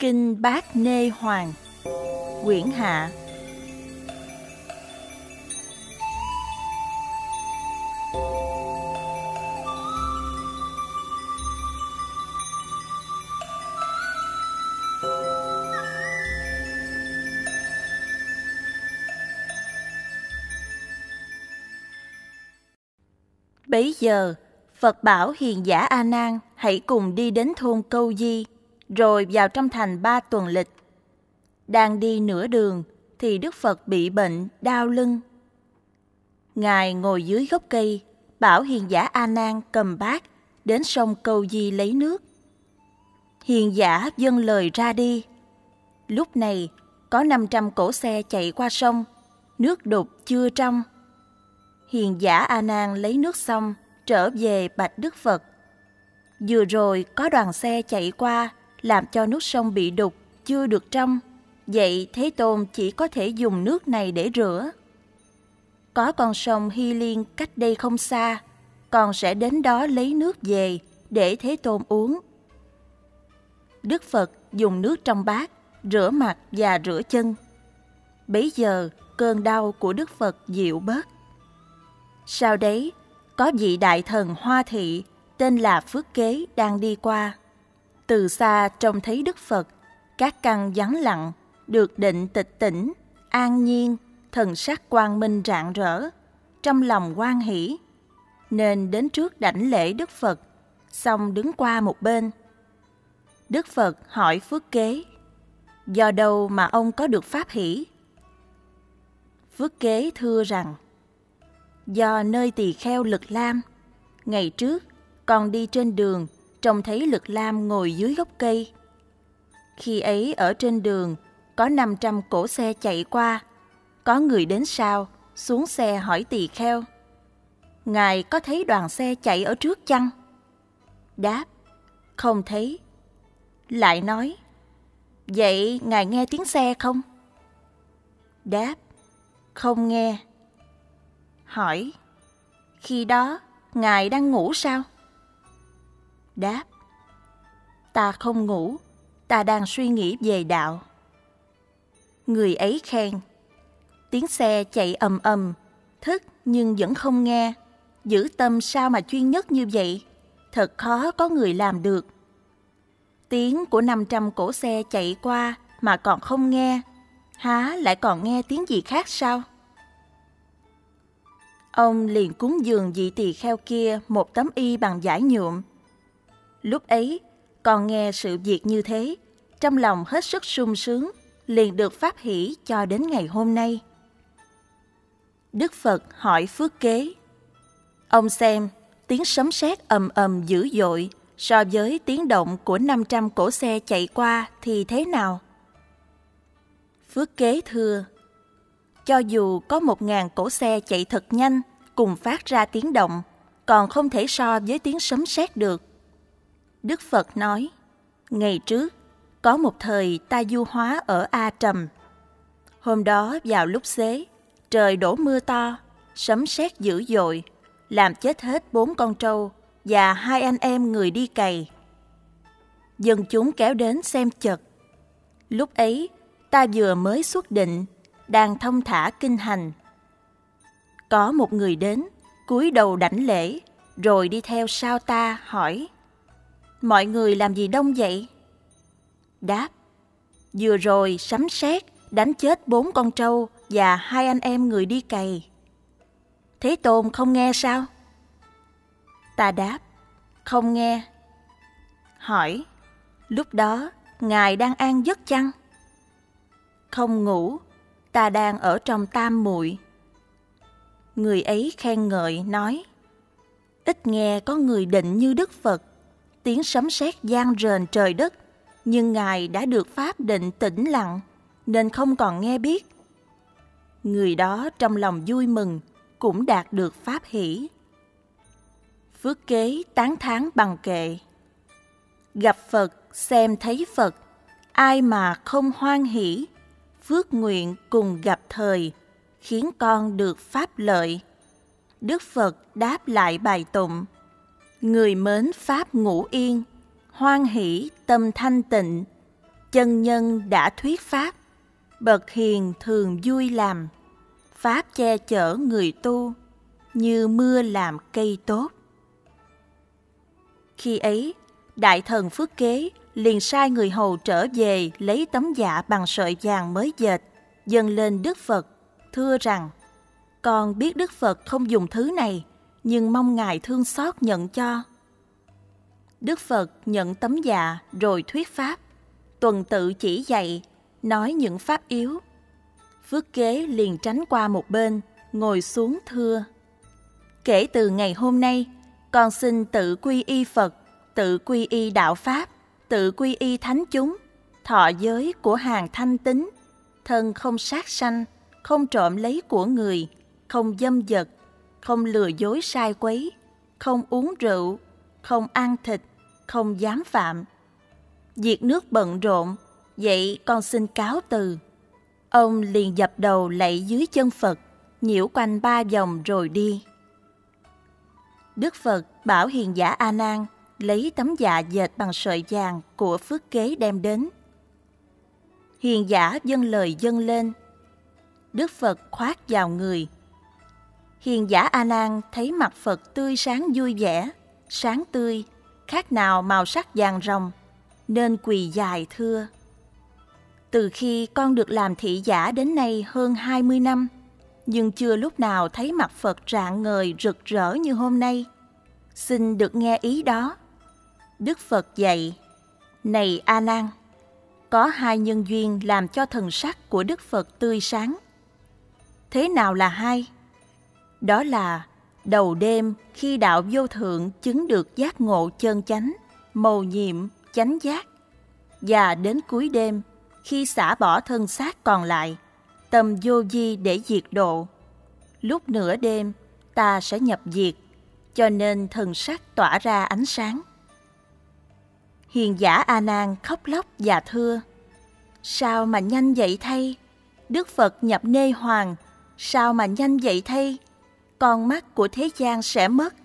Kinh Bát Nê Hoàng, quyển hạ. Bấy giờ, Phật bảo hiền giả A Nan hãy cùng đi đến thôn Câu Di, rồi vào trong thành 3 tuần lịch. Đang đi nửa đường thì Đức Phật bị bệnh đau lưng. Ngài ngồi dưới gốc cây, bảo hiền giả A Nan cầm bát đến sông Câu Di lấy nước. Hiền giả dâng lời ra đi. Lúc này có 500 cỗ xe chạy qua sông, nước đục chưa trong. Hiền giả A Nan lấy nước xong trở về bạch Đức Phật. Vừa rồi có đoàn xe chạy qua làm cho nước sông bị đục chưa được trong. Vậy Thế Tôn chỉ có thể dùng nước này để rửa. Có con sông Hy Liên cách đây không xa, con sẽ đến đó lấy nước về để Thế Tôn uống. Đức Phật dùng nước trong bát rửa mặt và rửa chân. Bấy giờ cơn đau của Đức Phật dịu bớt. Sau đấy có vị đại thần Hoa Thị tên là Phước Kế đang đi qua. Từ xa trông thấy Đức Phật, các căn vắng lặng, được định tịch tỉnh, an nhiên, thần sắc quang minh rạng rỡ, trong lòng hoan hỷ, nên đến trước đảnh lễ Đức Phật, xong đứng qua một bên. Đức Phật hỏi Phước Kế, do đâu mà ông có được pháp hỷ? Phước Kế thưa rằng, do nơi tỳ kheo Lực Lam. Ngày trước, con đi trên đường, trông thấy Lực Lam ngồi dưới gốc cây. Khi ấy ở trên đường, có 500 cỗ xe chạy qua. Có người đến sau, xuống xe hỏi tỳ kheo, Ngài có thấy đoàn xe chạy ở trước chăng? Đáp, không thấy. Lại nói, vậy Ngài nghe tiếng xe không? Đáp, không nghe. Hỏi, khi đó Ngài đang ngủ sao? Đáp, ta không ngủ, ta đang suy nghĩ về đạo. Người ấy khen, tiếng xe chạy ầm ầm, thức nhưng vẫn không nghe, giữ tâm sao mà chuyên nhất như vậy, thật khó có người làm được. Tiếng của 500 cỗ xe chạy qua mà còn không nghe, há lại còn nghe tiếng gì khác sao? Ông liền cúng dường vị tỳ kheo kia một tấm y bằng vải nhuộm. Lúc ấy, còn nghe sự việc như thế, trong lòng hết sức sung sướng, liền được pháp hỷ cho đến ngày hôm nay. Đức Phật hỏi Phước Kế, ông xem tiếng sấm sét ầm ầm dữ dội so với tiếng động của 500 cỗ xe chạy qua thì thế nào? Phước Kế thưa, cho dù có 1000 cỗ xe chạy thật nhanh cùng phát ra tiếng động, còn không thể so với tiếng sấm sét được. Đức Phật nói, ngày trước, có một thời ta du hóa ở A Trầm. Hôm đó vào lúc xế, trời đổ mưa to, sấm sét dữ dội, làm chết hết 4 con trâu và 2 anh em người đi cày. Dân chúng kéo đến xem chật. Lúc ấy, ta vừa mới xuất định, đang thong thả kinh hành. Có một người đến, cúi đầu đảnh lễ, rồi đi theo sau ta hỏi, mọi người làm gì đông vậy? Đáp, vừa rồi sấm sét đánh chết 4 con trâu và 2 anh em người đi cày. Thế Tôn không nghe sao? Ta đáp, không nghe. Hỏi, lúc đó Ngài đang an giấc chăng? Không ngủ, ta đang ở trong tam muội. Người ấy khen ngợi nói, ít nghe có người định như Đức Phật, tiếng sấm sét vang rền trời đất, nhưng Ngài đã được pháp định tĩnh lặng, nên không còn nghe biết. Người đó trong lòng vui mừng, cũng đạt được pháp hỷ. Phước Kế tán thán bằng kệ, gặp Phật, xem thấy Phật, ai mà không hoan hỷ, phước nguyện cùng gặp thời, khiến con được pháp lợi. Đức Phật đáp lại bài tụng, người mến pháp ngủ yên, hoan hỷ tâm thanh tịnh, chân nhân đã thuyết pháp, bậc hiền thường vui làm, pháp che chở người tu, như mưa làm cây tốt. Khi ấy, đại thần Phước Kế liền sai người hầu trở về lấy tấm dạ bằng sợi vàng mới dệt, dâng lên Đức Phật, thưa rằng: con biết Đức Phật không dùng thứ này, nhưng mong Ngài thương xót nhận cho. Đức Phật nhận tấm dạ rồi thuyết pháp, tuần tự chỉ dạy, nói những pháp yếu. Phước Kế liền tránh qua một bên, ngồi xuống thưa: kể từ ngày hôm nay, con xin tự quy y Phật, tự quy y đạo Pháp, tự quy y thánh chúng, thọ giới của hàng thanh tín, thân không sát sanh, không trộm lấy của người, không dâm dật, không lừa dối sai quấy, không uống rượu, không ăn thịt, không dám phạm. Việc nước bận rộn, vậy con xin cáo từ. Ông liền dập đầu lạy dưới chân Phật, nhiễu quanh 3 vòng rồi đi. Đức Phật bảo hiền giả A Nan lấy tấm dạ dệt bằng sợi vàng của Phước Kế đem đến. Hiền giả dâng lời dâng lên. Đức Phật khoác vào người. Hiền giả A Nan thấy mặt Phật tươi sáng vui vẻ, sáng tươi, khác nào màu sắc vàng ròng, nên quỳ dài thưa: từ khi con được làm thị giả đến nay hơn 20 năm, nhưng chưa lúc nào thấy mặt Phật rạng ngời rực rỡ như hôm nay. Xin được nghe ý đó. Đức Phật dạy: này A Nan, có 2 nhân duyên làm cho thần sắc của Đức Phật tươi sáng. Thế nào là 2? Đó là đầu đêm khi đạo vô thượng chứng được giác ngộ chân chánh, mầu nhiệm, chánh giác, và đến cuối đêm khi xả bỏ thân xác còn lại, tâm vô vi để diệt độ. Lúc nửa đêm ta sẽ nhập diệt, cho nên thần sắc tỏa ra ánh sáng. Hiền giả A Nan khóc lóc và thưa: sao mà nhanh vậy thay? Đức Phật nhập nê hoàng, sao mà nhanh vậy thay? Con mắt của thế gian sẽ mất.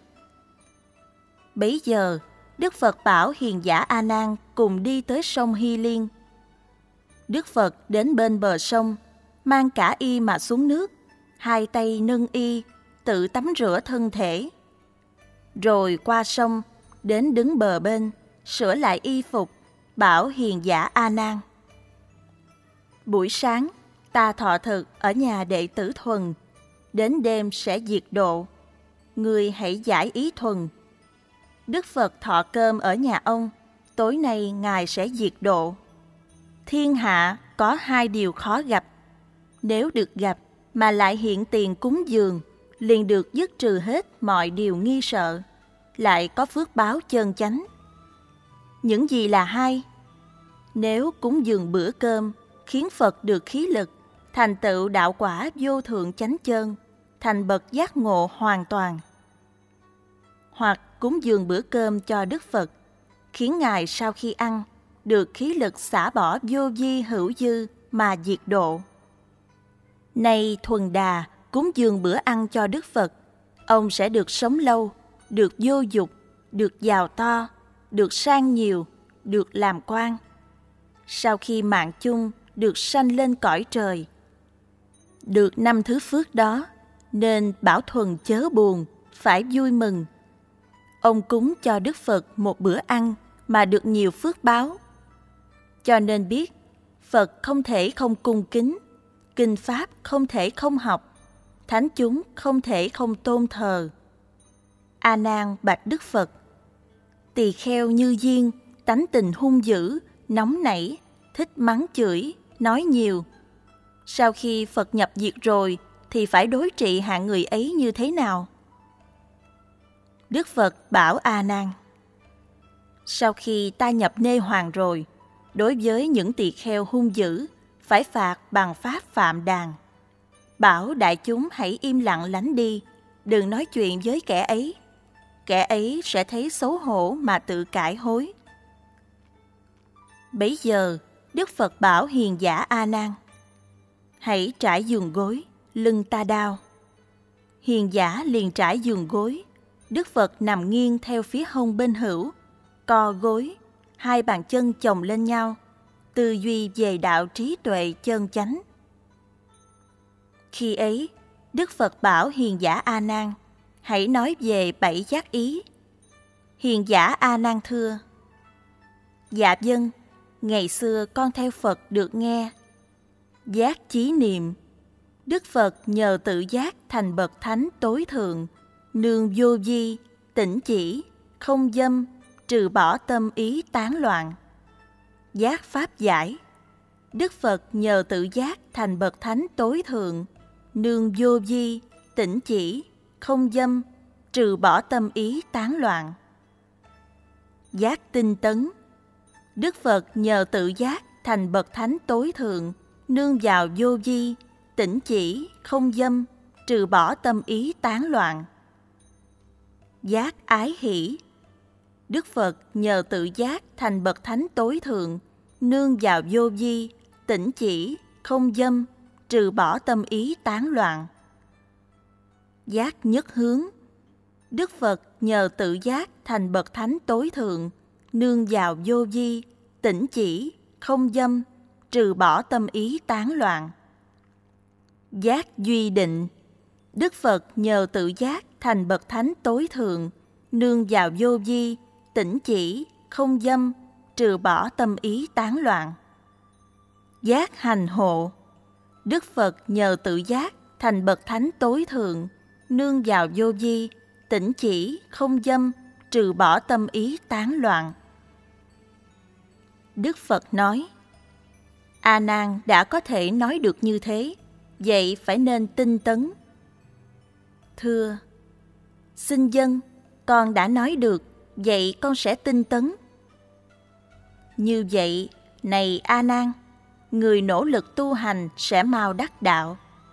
Bấy giờ Đức Phật bảo hiền giả A Nan cùng đi tới sông Hy Liên. Đức Phật đến bên bờ sông, mang cả y mà xuống nước, 2 tay nâng y, tự tắm rửa thân thể. Rồi qua sông, đến đứng bờ bên, sửa lại y phục, bảo hiền giả A Nan: buổi sáng ta thọ thực ở nhà đệ tử Thuần, đến đêm sẽ diệt độ, ngươi hãy giải ý Thuần. Đức Phật thọ cơm ở nhà ông, tối nay Ngài sẽ diệt độ. Thiên hạ có 2 điều khó gặp, nếu được gặp mà lại hiện tiền cúng dường, liền được dứt trừ hết mọi điều nghi sợ, lại có phước báo chân chánh. Những gì là 2? Nếu cúng dường bữa cơm khiến Phật được khí lực, thành tựu đạo quả vô thượng chánh chân, thành bậc giác ngộ hoàn toàn. Hoặc cúng dường bữa cơm cho Đức Phật, khiến Ngài sau khi ăn được khí lực xả bỏ vô vi hữu dư mà diệt độ. Nay Thuần Đà cúng dường bữa ăn cho Đức Phật, ông sẽ được sống lâu, được vô dục, được giàu to, được sang nhiều, được làm quan. Sau khi mạng chung được sanh lên cõi trời. Được 5 thứ phước đó, nên bảo Thuần chớ buồn, phải vui mừng. Ông cúng cho Đức Phật một bữa ăn mà được nhiều phước báo. Cho nên biết, Phật không thể không cung kính, kinh pháp không thể không học, thánh chúng không thể không tôn thờ. A Nan bạch Đức Phật: tỳ kheo như Diên, tánh tình hung dữ, nóng nảy, thích mắng chửi, nói nhiều. Sau khi Phật nhập diệt rồi, thì phải đối trị hạng người ấy như thế nào? Đức Phật bảo A Nan: sau khi ta nhập nê hoàng rồi, đối với những tỳ kheo hung dữ, phải phạt bằng pháp phạm đàn. Bảo đại chúng hãy im lặng lánh đi, đừng nói chuyện với kẻ ấy. Kẻ ấy sẽ thấy xấu hổ mà tự cải hối. Bấy giờ, Đức Phật bảo hiền giả A Nan: hãy trải giường gối, lưng ta đau. Hiền giả liền trải giường gối. Đức Phật nằm nghiêng theo phía hông bên hữu, co gối, 2 bàn chân chồng lên nhau, tư duy về đạo trí tuệ chân chánh. Khi ấy, Đức Phật bảo hiền giả A Nan hãy nói về 7 giác ý. Hiền giả A Nan thưa: Dạ vâng, ngày xưa con theo Phật được nghe. Giác chí niệm, Đức Phật nhờ tự giác thành bậc thánh tối thượng, nương vô vi, tĩnh chỉ, không dâm, trừ bỏ tâm ý tán loạn. Giác pháp giải, Đức Phật nhờ tự giác thành bậc thánh tối thượng, nương vô vi, tĩnh chỉ, không dâm, trừ bỏ tâm ý tán loạn. Giác tinh tấn, Đức Phật nhờ tự giác thành bậc thánh tối thượng, nương vào vô vi, tĩnh chỉ, không dâm, trừ bỏ tâm ý tán loạn. Giác ái hỷ, Đức Phật nhờ tự giác thành bậc thánh tối thượng, nương vào vô vi, tĩnh chỉ, không dâm, trừ bỏ tâm ý tán loạn. Giác nhất hướng, Đức Phật nhờ tự giác thành bậc thánh tối thượng, nương vào vô vi, tĩnh chỉ, không dâm, trừ bỏ tâm ý tán loạn. Giác duy định, Đức Phật nhờ tự giác thành bậc thánh tối thượng, nương vào vô vi, tĩnh chỉ, không dâm, trừ bỏ tâm ý tán loạn. Giác hành hộ, Đức Phật nhờ tự giác thành bậc thánh tối thượng, nương vào vô vi, tĩnh chỉ, không dâm, trừ bỏ tâm ý tán loạn. Đức Phật nói: A Nan đã có thể nói được như thế, vậy phải nên tinh tấn. Thưa: Xin dân, con đã nói được, vậy con sẽ tinh tấn. Như vậy, này A Nan, người nỗ lực tu hành sẽ mau đắc đạo.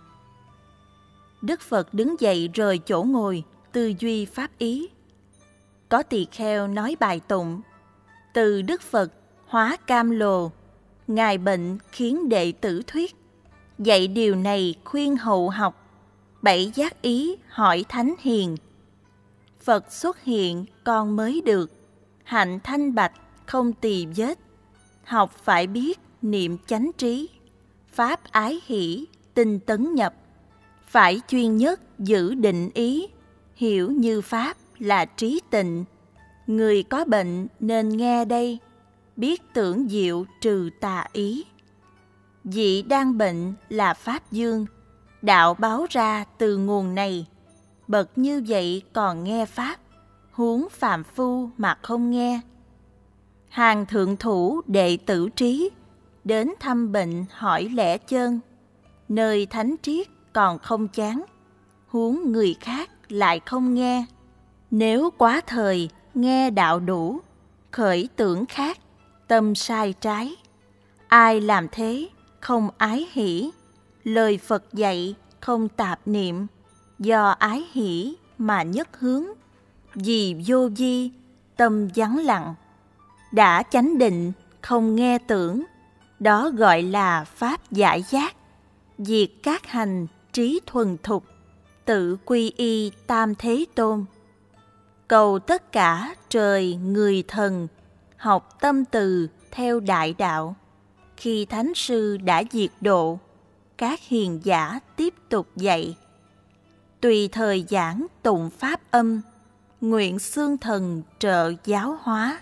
Đức Phật đứng dậy rời chỗ ngồi, tư duy pháp ý. Có tỳ kheo nói bài tụng: Từ Đức Phật hóa cam lồ, Ngài bệnh khiến đệ tử thuyết. Dạy điều này khuyên hậu học, 7 giác ý hỏi thánh hiền. Phật xuất hiện con mới được, hạnh thanh bạch không tì vết. Học phải biết niệm chánh trí, pháp ái hỷ tinh tấn nhập. Phải chuyên nhất giữ định ý, hiểu như pháp là trí tịnh. Người có bệnh nên nghe đây, biết tưởng diệu trừ tà ý. Vị đang bệnh là pháp dương, đạo báo ra từ nguồn này. Bậc như vậy còn nghe pháp, huống phàm phu mà không nghe. Hàng thượng thủ đệ tử trí, đến thăm bệnh hỏi lẽ chơn. Nơi thánh triết còn không chán, huống người khác lại không nghe. Nếu quá thời nghe đạo đủ, khởi tưởng khác, tâm sai trái. Ai làm thế không ái hỷ, lời Phật dạy không tạp niệm. Do ái hỷ mà nhất hướng, vì vô vi tâm vắng lặng. Đã chánh định không nghe tưởng, đó gọi là pháp giải giác. Diệt các hành trí thuần thục, tự quy y tam thế tôn. Cầu tất cả trời người thần, học tâm từ theo đại đạo. Khi thánh sư đã diệt độ, các hiền giả tiếp tục dạy. Tùy thời giảng tụng pháp âm, nguyện xương thần trợ giáo hóa.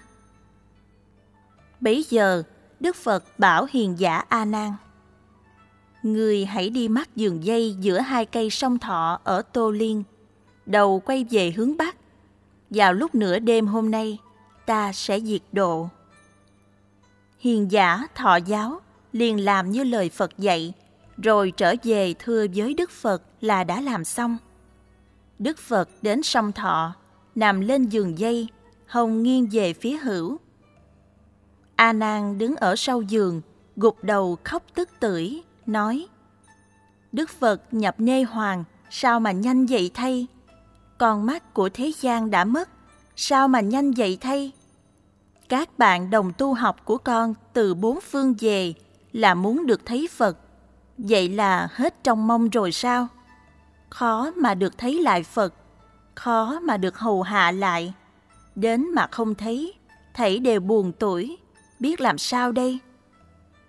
Bấy giờ Đức Phật bảo hiền giả A Nan: Ngươi hãy đi mắc giường dây giữa 2 cây song thọ ở Tô Liên, đầu quay về hướng Bắc. Vào lúc nửa đêm hôm nay, ta sẽ diệt độ. Hiền giả thọ giáo liền làm như lời Phật dạy, rồi trở về thưa với Đức Phật là đã làm xong. Đức Phật đến song thọ, nằm lên giường dây, hông nghiêng về phía hữu. A Nan đứng ở sau giường, gục đầu khóc tức tưởi, nói: Đức Phật nhập nê hoàng, sao mà nhanh vậy thay? Con mắt của thế gian đã mất, sao mà nhanh vậy thay? Các bạn đồng tu học của con từ 4 phương về là muốn được thấy Phật, vậy là hết trông mong rồi sao? Khó mà được thấy lại Phật, khó mà được hầu hạ lại. Đến mà không thấy, thảy đều buồn tủi, biết làm sao đây?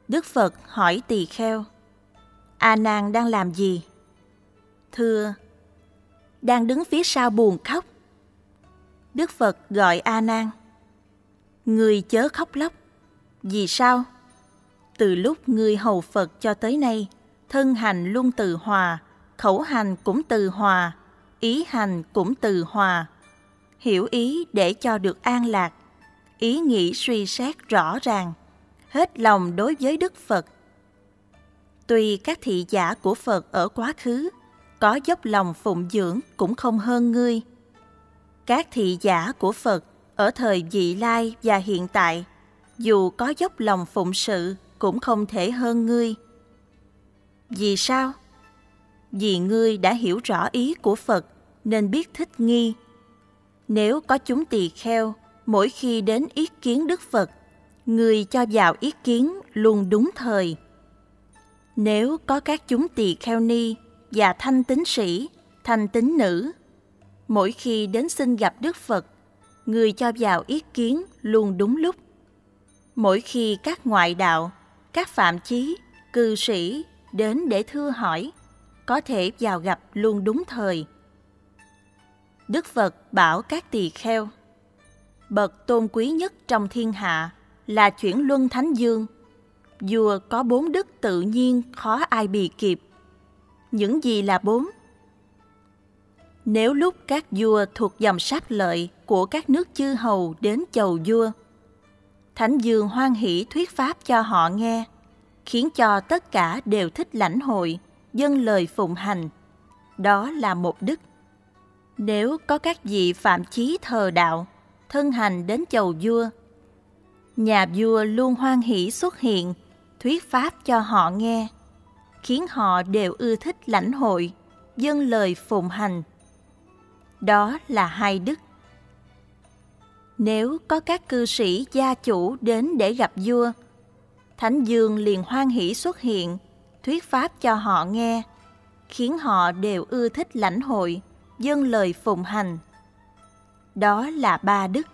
Đức Phật hỏi tỳ kheo: A Nan đang làm gì? Thưa: đang đứng phía sau buồng khóc. Đức Phật gọi A Nan: ngươi chớ khóc lóc. Vì sao? Từ lúc ngươi hầu Phật cho tới nay, thân hành luôn từ hòa, khẩu hành cũng từ hòa, ý hành cũng từ hòa. Hiểu ý để cho được an lạc, ý nghĩ suy xét rõ ràng, hết lòng đối với Đức Phật. Tuy các thị giả của Phật ở quá khứ có dốc lòng phụng dưỡng cũng không hơn ngươi. Các thị giả của Phật ở thời vị lai và hiện tại, dù có dốc lòng phụng sự cũng không thể hơn ngươi. Vì sao? Vì ngươi đã hiểu rõ ý của Phật nên biết thích nghi. Nếu có chúng tỳ kheo mỗi khi đến ý kiến Đức Phật, ngươi cho vào ý kiến luôn đúng thời. Nếu có các chúng tỳ kheo ni và thanh tín sĩ, thanh tín nữ, mỗi khi đến xin gặp Đức Phật, người cho vào ý kiến luôn đúng lúc. Mỗi khi các ngoại đạo, các phạm chí, cư sĩ đến để thưa hỏi, có thể vào gặp luôn đúng thời. Đức Phật bảo các tỳ kheo: bậc tôn quý nhất trong thiên hạ là chuyển luân thánh dương. Vua có 4 đức tự nhiên khó ai bì kịp. Những gì là 4? Nếu lúc các vua thuộc dòng sát lợi của các nước chư hầu đến chầu vua, Thánh Dương hoan hỷ thuyết pháp cho họ nghe, khiến cho tất cả đều thích lãnh hội, dâng lời phụng hành. Đó là một đức. Nếu có các vị phạm chí thờ đạo, thân hành đến chầu vua, nhà vua luôn hoan hỷ xuất hiện, thuyết pháp cho họ nghe, khiến họ đều ưa thích lãnh hội, dâng lời phụng hành. Đó là 2 đức. Nếu có các cư sĩ gia chủ đến để gặp vua, Thánh Dương liền hoan hỷ xuất hiện, thuyết pháp cho họ nghe, khiến họ đều ưa thích lãnh hội, dâng lời phụng hành. Đó là 3 đức.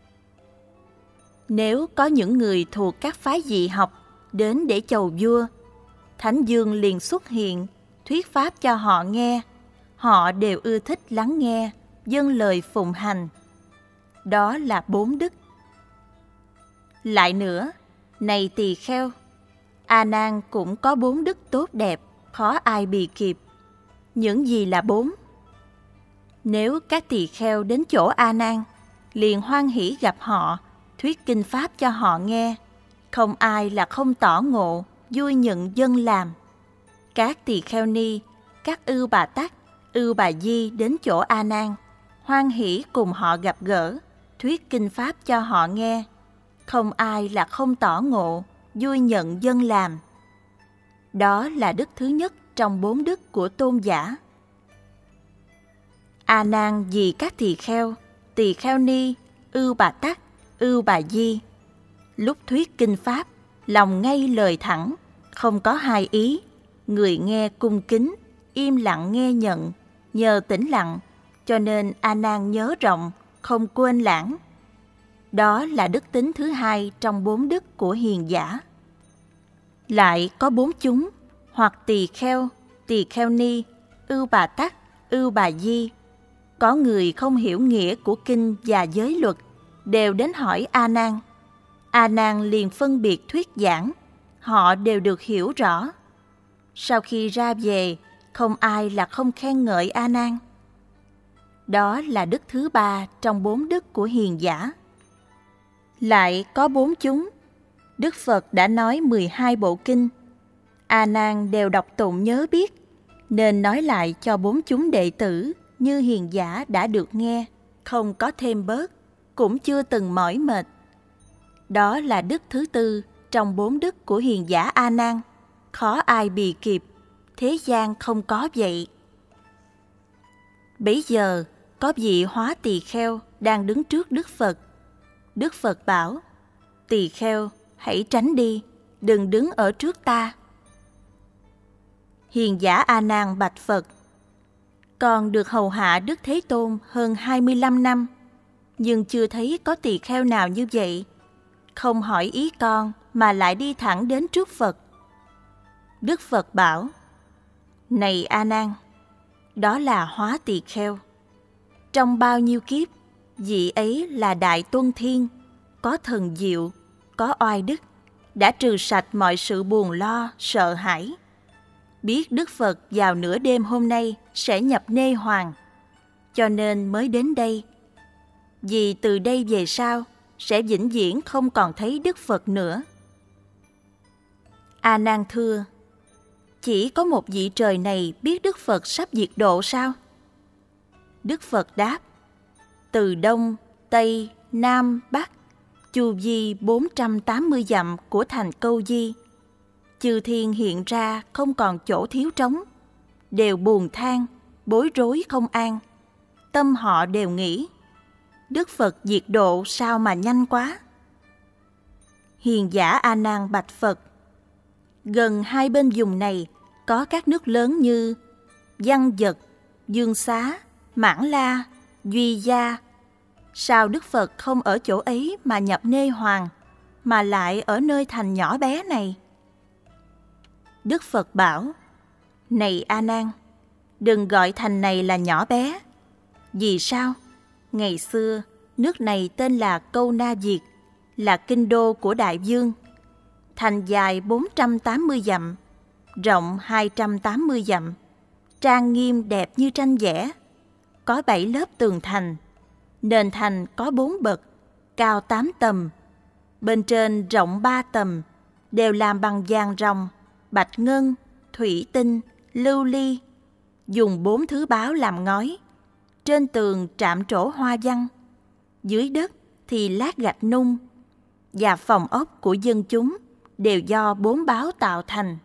Nếu có những người thuộc các phái dị học đến để chầu vua, Thánh Dương liền xuất hiện, thuyết pháp cho họ nghe, họ đều ưa thích lắng nghe, dâng lời phụng hành. Đó là 4 đức. Lại nữa, này tỳ kheo, A Nan cũng có 4 đức tốt đẹp, khó ai bì kịp. Những gì là 4? Nếu các tỳ kheo đến chỗ A Nan, liền hoan hỷ gặp họ, thuyết kinh pháp cho họ nghe, không ai là không tỏ ngộ, vui nhận dâng làm. Các tỳ kheo ni, các ưu bà tắc, ưu bà di đến chỗ A Nan, hoan hỷ cùng họ gặp gỡ, thuyết kinh pháp cho họ nghe, không ai là không tỏ ngộ, vui nhận dâng làm. Đó là đức thứ nhất trong 4 đức của tôn giả. A Nan vì các tỳ kheo ni, ưu bà tắc, ưu bà di, lúc thuyết kinh pháp, lòng ngay lời thẳng, không có hai ý, người nghe cung kính, im lặng nghe nhận, nhờ tĩnh lặng, cho nên A Nan nhớ rộng, không quên lãng. Đó là đức tính thứ 2 trong 4 đức của hiền giả. Lại có 4 chúng, hoặc tỳ kheo ni, ưu bà tắc, ưu bà di. Có người không hiểu nghĩa của kinh và giới luật, đều đến hỏi A Nan. A Nan liền phân biệt thuyết giảng, họ đều được hiểu rõ. Sau khi ra về, không ai là không khen ngợi A Nan. Đó là đức thứ 3 trong 4 đức của hiền giả. Lại có 4 chúng, Đức Phật đã nói 12 bộ kinh. A Nan đều đọc tụng nhớ biết, nên nói lại cho 4 chúng đệ tử như hiền giả đã được nghe, không có thêm bớt, cũng chưa từng mỏi mệt. Đó là đức thứ 4 trong 4 đức của hiền giả A Nan, khó ai bì kịp, thế gian không có vậy. Bấy giờ có vị hóa tỳ kheo đang đứng trước Đức Phật. Đức Phật bảo: tỳ kheo, hãy tránh đi, đừng đứng ở trước ta. Hiền giả A Nan bạch Phật: con được hầu hạ Đức Thế Tôn hơn 25 năm, nhưng chưa thấy có tỳ kheo nào như vậy. Không hỏi ý con mà lại đi thẳng đến trước Phật. Đức Phật bảo: Này A Nan, đó là Hóa Tỳ Kheo. Trong bao nhiêu kiếp, vị ấy là Đại Tuân Thiên, có thần diệu, có oai đức, đã trừ sạch mọi sự buồn lo, sợ hãi. Biết Đức Phật vào nửa đêm hôm nay sẽ nhập nê hoàng, cho nên mới đến đây. Vì từ đây về sau sẽ vĩnh viễn không còn thấy Đức Phật nữa. A Nan thưa: Chỉ có một vị trời này biết Đức Phật sắp diệt độ sao? Đức Phật đáp: Từ Đông, Tây, Nam, Bắc, chu vi 480 dặm của thành Câu Di, chư thiên hiện ra không còn chỗ thiếu trống, đều buồn than, bối rối không an. Tâm họ đều nghĩ: Đức Phật diệt độ sao mà nhanh quá. Hiền giả A Nan bạch Phật: Gần hai bên vùng này có các nước lớn như Văn Vật, Dương Xá, Mãn La, Duy Gia. Sao Đức Phật không ở chỗ ấy mà nhập nê hoàng, mà lại ở nơi thành nhỏ bé này? Đức Phật bảo: Này A Nan, đừng gọi thành này là nhỏ bé. Vì sao? Ngày xưa, nước này tên là Câu Na Việt, là kinh đô của Đại Vương. Thành dài 480 dặm, rộng 280 dặm, trang nghiêm đẹp như tranh vẽ. Có 7 lớp tường thành, nền thành có 4 bậc, cao 8 tầng. Bên trên rộng 3 tầng, đều làm bằng vàng ròng, bạch ngân, thủy tinh, lưu ly, dùng 4 thứ báo làm ngói. Trên tường trạm trổ hoa văn, dưới đất thì lát gạch nung, và phòng ốc của dân chúng đều do 4 báo tạo thành.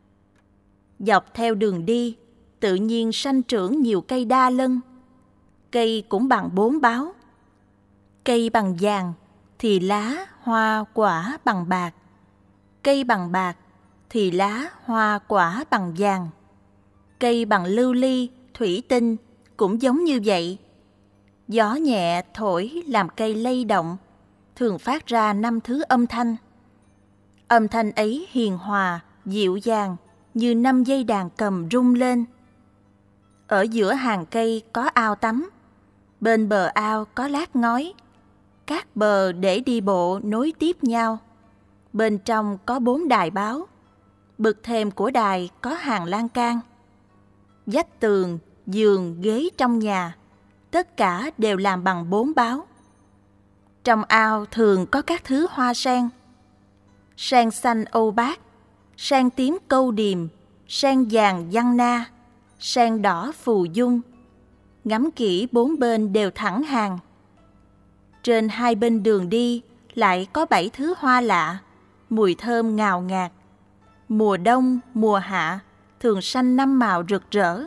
Dọc theo đường đi, tự nhiên sanh trưởng nhiều cây đa lân. Cây cũng bằng 4 báo. Cây bằng vàng thì lá, hoa, quả bằng bạc. Cây bằng bạc thì lá, hoa, quả bằng vàng. Cây bằng lưu ly, thủy tinh cũng giống như vậy. Gió nhẹ thổi làm cây lay động, thường phát ra 5 thứ âm thanh. Âm thanh ấy hiền hòa, dịu dàng, như 5 dây đàn cầm rung lên. Ở giữa hàng cây có ao tắm, bên bờ ao có lát ngói. Các bờ để đi bộ nối tiếp nhau. Bên trong có 4 đài báo. Bậc thềm của đài có hàng lan can. Vách tường, giường, ghế trong nhà, tất cả đều làm bằng 4 báo. Trong ao thường có các thứ hoa sen. Sen xanh Âu Bác, sen tím Câu Điềm, sen vàng Văn Na, sen đỏ Phù Dung. Ngắm kỹ 4 bên đều thẳng hàng. Trên 2 bên đường đi lại có 7 thứ hoa lạ, mùi thơm ngào ngạt. Mùa đông, mùa hạ thường sanh 5 màu rực rỡ.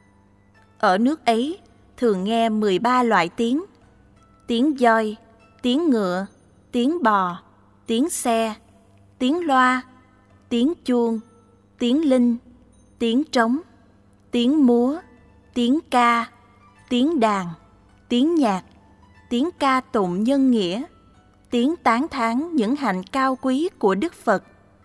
Ở nước ấy thường nghe 13 loại tiếng: tiếng voi, tiếng ngựa, tiếng bò, tiếng xe, tiếng loa, tiếng chuông, tiếng linh, tiếng trống, tiếng múa, tiếng ca, tiếng đàn, tiếng nhạc, tiếng ca tụng nhân nghĩa, tiếng tán thán những hạnh cao quý của Đức Phật.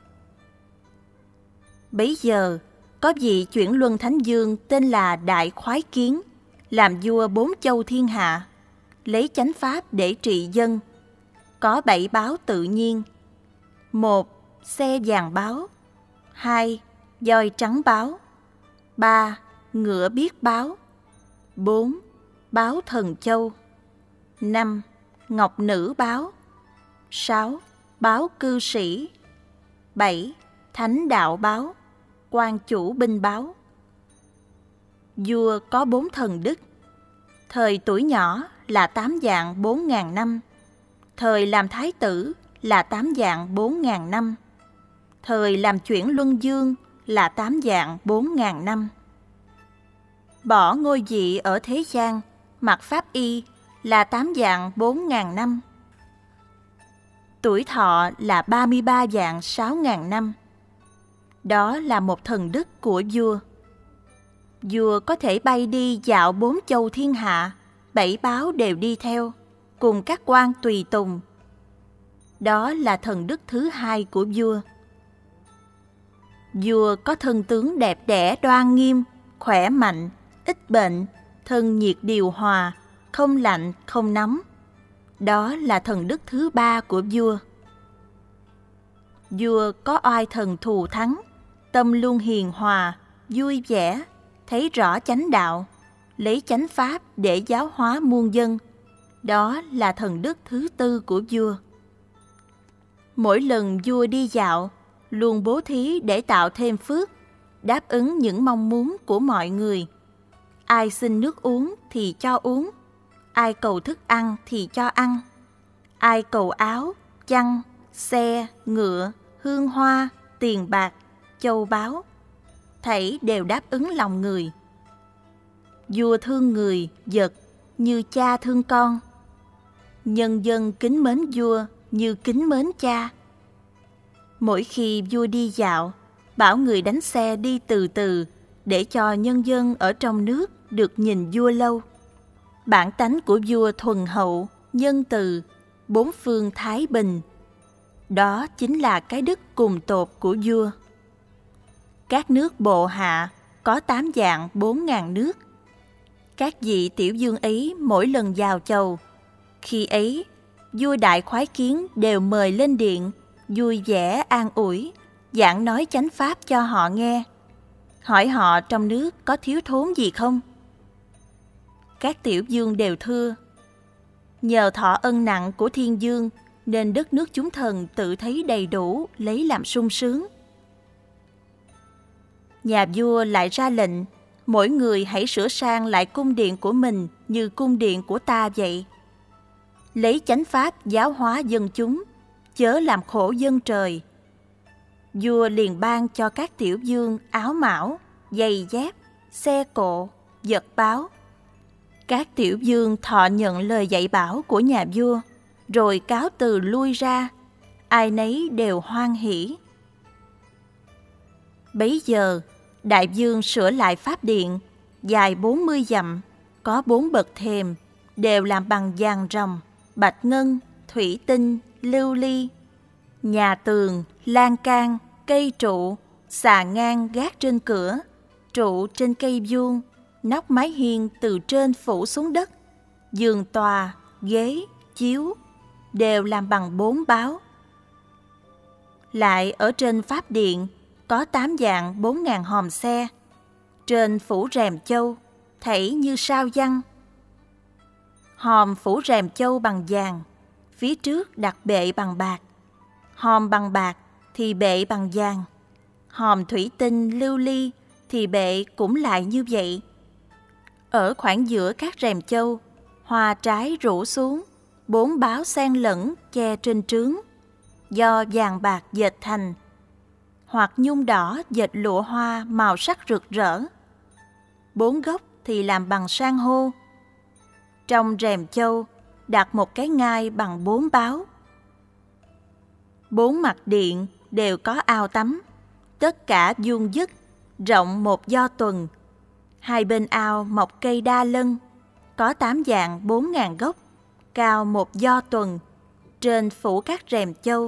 Bấy giờ, có vị chuyển luân thánh vương tên là Đại Khoái Kiến, làm vua 4 châu thiên hạ, lấy chánh pháp để trị dân. Có 7 báo tự nhiên: 1. Xe vàng báo. 2. Voi trắng báo. 3. Ngựa biết báo. 4. Báo thần châu. 5. Ngọc nữ báo. 6. Báo cư sĩ. 7. Thánh đạo báo. Quan chủ binh báo. Vua có 4 thần đức. Thời tuổi nhỏ là 8 vạn 4.000 năm. Thời làm thái tử là 8 vạn 4.000 năm. Thời làm chuyển luân vương là 8 vạn 4.000 năm. Bỏ ngôi vị ở thế gian, mặc pháp y là 8 vạn 4.000 năm. Tuổi thọ là 33 vạn 6.000 năm. Đó là một thần đức của vua. Vua có thể bay đi dạo 4 châu thiên hạ, 7 báo đều đi theo, cùng các quan tùy tùng. đó là thần đức thứ hai của vua. Vua có thân tướng đẹp đẽ đoan nghiêm, khỏe mạnh, ít bệnh, thân nhiệt điều hòa, không lạnh, không nóng. Đó là thần đức thứ ba của vua. Vua có oai thần thù thắng, tâm luôn hiền hòa, vui vẻ, thấy rõ chánh đạo, lấy chánh pháp để giáo hóa muôn dân. Đó là thần đức thứ tư của vua. Mỗi lần vua đi dạo, luôn bố thí để tạo thêm phước, đáp ứng những mong muốn của mọi người. Ai xin nước uống thì cho uống, ai cầu thức ăn thì cho ăn, ai cầu áo, chăn, xe, ngựa, hương hoa, tiền bạc, châu báu, thảy đều đáp ứng lòng người. Vua thương người, vật như cha thương con. Nhân dân kính mến vua như kính mến cha. Mỗi khi vua đi dạo, bảo người đánh xe đi từ từ để cho nhân dân ở trong nước được nhìn vua lâu. Bản tánh của vua thuần hậu, nhân từ, bốn phương thái bình. Đó chính là cái đức cùng tột của vua. Các nước bộ hạ có 8 dạng 4.000 nước. Các vị tiểu vương ấy mỗi lần vào chầu, khi ấy vua Đại Khoái Kiến đều mời lên điện, vui vẻ an ủi, giảng nói chánh pháp cho họ nghe, hỏi họ trong nước có thiếu thốn gì không. Các tiểu vương đều thưa, nhờ thọ ân nặng của thiên vương nên đất nước chúng thần tự thấy đầy đủ, lấy làm sung sướng. Nhà vua lại ra lệnh, mỗi người hãy sửa sang lại cung điện của mình như cung điện của ta vậy. Lấy chánh pháp giáo hóa dân chúng, chớ làm khổ dân trời. Vua liền ban cho các tiểu vương áo mão, giày dép, xe cộ, vật báo. Các tiểu vương thọ nhận lời dạy bảo của nhà vua, rồi cáo từ lui ra, ai nấy đều hoan hỉ. Bấy giờ, đại vương sửa lại pháp điện, dài 40 dặm, có 4 bậc thềm, đều làm bằng vàng ròng, bạch ngân, thủy tinh, lưu ly. Nhà tường, lan can, cây trụ, xà ngang gác trên cửa, trụ trên cây vuông, nóc mái hiên từ trên phủ xuống đất, giường tòa, ghế, chiếu, đều làm bằng 4 báo. Lại ở trên pháp điện, có 8 dạng 4.000 hòm xe, trên phủ rèm châu, thảy như sao giăng. Hòm phủ rèm châu bằng vàng, phía trước đặt bệ bằng bạc. Hòm bằng bạc thì bệ bằng vàng. Hòm thủy tinh lưu ly thì bệ cũng lại như vậy. Ở khoảng giữa các rèm châu, hoa trái rủ xuống, 4 báo xen lẫn che trên trướng, do vàng bạc dệt thành, hoặc nhung đỏ dệt lụa hoa màu sắc rực rỡ. 4 góc thì làm bằng san hô. Trong rèm châu đặt một cái ngai bằng 4 báo. 4 mặt điện đều có ao tắm, tất cả vuông vức, rộng 1 do tuần. Hai bên ao mọc cây đa lân, có 8 dạng 4.000 gốc, cao 1 do tuần, trên phủ các rèm châu.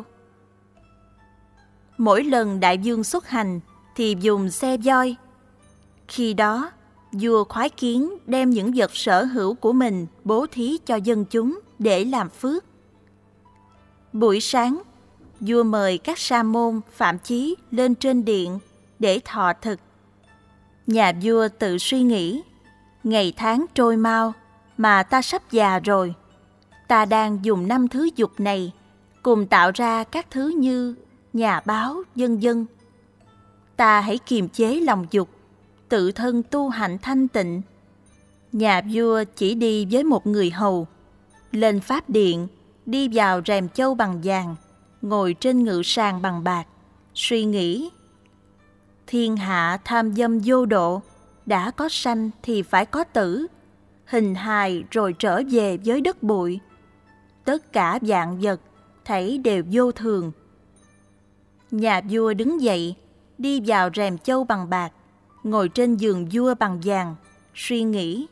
Mỗi lần đại vương xuất hành thì dùng xe voi. Khi đó, vua Khoái Kiến đem những vật sở hữu của mình bố thí cho dân chúng để làm phước. Buổi sáng, vua mời các sa môn, phạm chí lên trên điện để thọ thực. Nhà vua tự suy nghĩ, ngày tháng trôi mau mà ta sắp già rồi. Ta đang dùng 5 thứ dục này cùng tạo ra các thứ như nhà báo, vân vân. Ta hãy kiềm chế lòng dục, tự thân tu hạnh thanh tịnh. Nhà vua chỉ đi với một người hầu, lên pháp điện, đi vào rèm châu bằng vàng, ngồi trên ngự sàng bằng bạc, suy nghĩ. Thiên hạ tham dâm vô độ, đã có sanh thì phải có tử, hình hài rồi trở về với đất bụi. Tất cả vạn vật, thảy đều vô thường. Nhà vua đứng dậy, đi vào rèm châu bằng bạc, ngồi trên giường vua bằng vàng, suy nghĩ.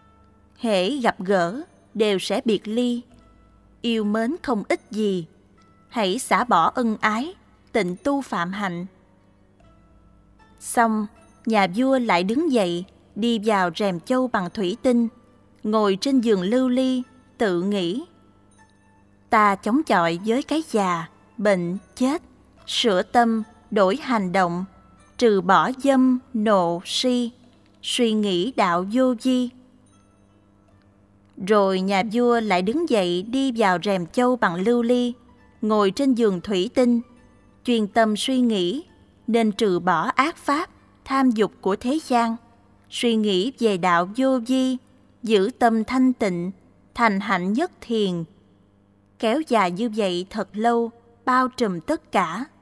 Hễ gặp gỡ, đều sẽ biệt ly. Yêu mến không ích gì, hãy xả bỏ ân ái, tịnh tu phạm hạnh. Xong, nhà vua lại đứng dậy, đi vào rèm châu bằng thủy tinh, ngồi trên giường lưu ly, tự nghĩ: ta chống chọi với cái già, bệnh, chết, sửa tâm, đổi hành động, trừ bỏ dâm, nộ, si, suy nghĩ đạo vô vi. Rồi nhà vua lại đứng dậy đi vào rèm châu bằng lưu ly, ngồi trên giường thủy tinh, chuyên tâm suy nghĩ nên trừ bỏ ác pháp, tham dục của thế gian, suy nghĩ về đạo vô vi, giữ tâm thanh tịnh, thành hạnh nhất thiền. Kéo dài như vậy thật lâu, bao trùm tất cả.